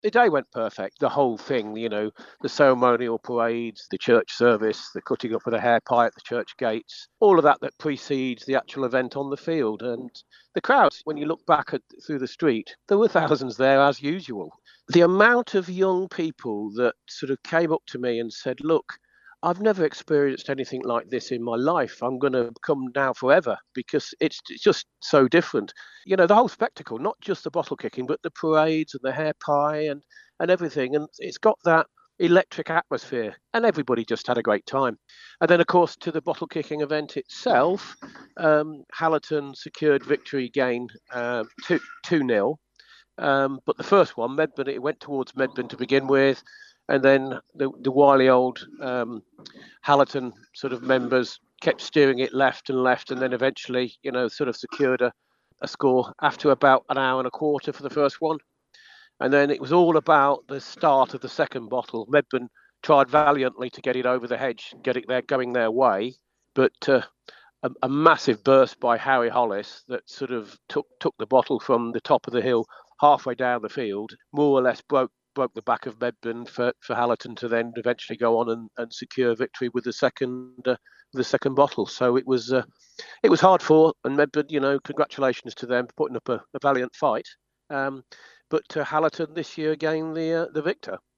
the day went perfect. The whole thing, the ceremonial parades, the church service, the cutting up of the hair pie at the church gates, all of that precedes the actual event on the field. And the crowds, when you look back through the street, there were thousands there as usual. The amount of young people that sort of came up to me and said, look, I've never experienced anything like this in my life. I'm going to come now forever because it's just so different. The whole spectacle, not just the bottle kicking, but the parades and the hair pie and everything. And it's got that electric atmosphere, and everybody just had a great time. And then, of course, to the bottle kicking event itself, Hallerton secured victory again, 2-0. But the first one, Medburn, it went towards Medburn to begin with. And then the wily old Hallerton sort of members kept steering it left and left, and then eventually, sort of secured a score after about an hour and a quarter for the first one. And then it was all about the start of the second bottle. Medburn tried valiantly to get it over the hedge, get it there going their way, but a massive burst by Harry Hollis that sort of took the bottle from the top of the hill halfway down the field, more or less broke the back of Medburn for Hallerton to then eventually go on and secure victory with the second bottle. So it was hard fought, and Medburn, congratulations to them for putting up a valiant fight. But Hallerton this year gained the victor.